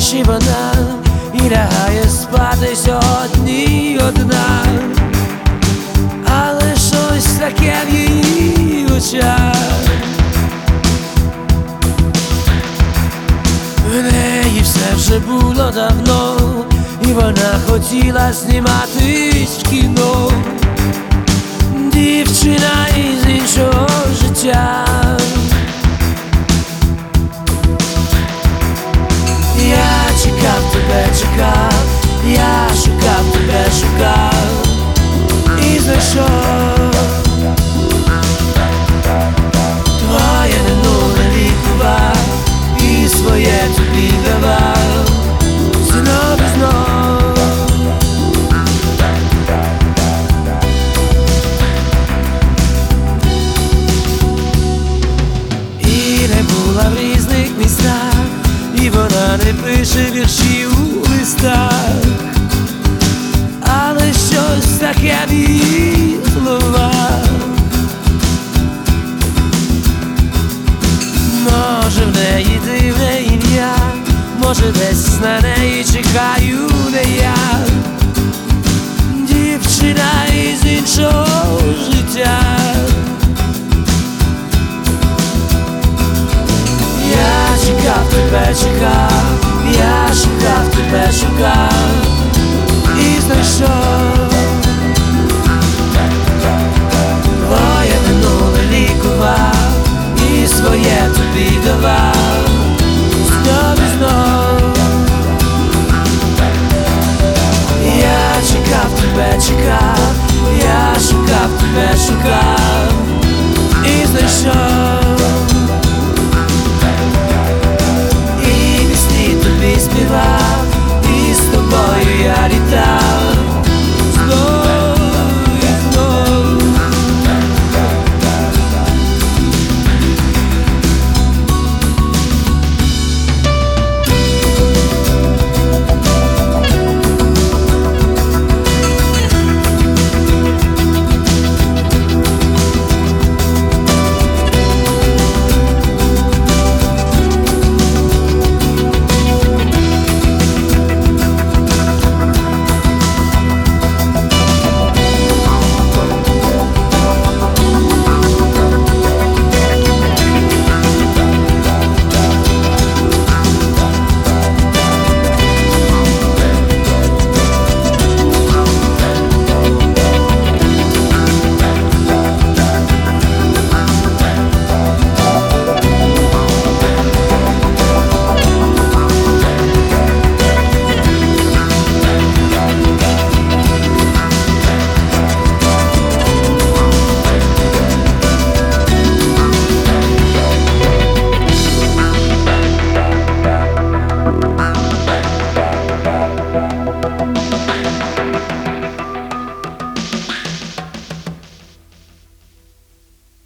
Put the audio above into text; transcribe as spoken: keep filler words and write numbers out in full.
тиші вона і лягає спати сьогодні одна, але щось таке в її очах. В неї все вже було давно, і вона хотіла зніматись в кіно. Дівчина із іншого життя. Я чекав тебе, чекав, я шукав тебе, шукав і знайшов. Твоє минуле лікував і своє тобі давав знов і знов. І не була в різних містах, і вона не пише вірші у листах, але щось таке в її словах. Може в неї дивне ім'я, може десь на неї чекаю не я. Дівчина із іншого життя. Я чекав тебе, чекав,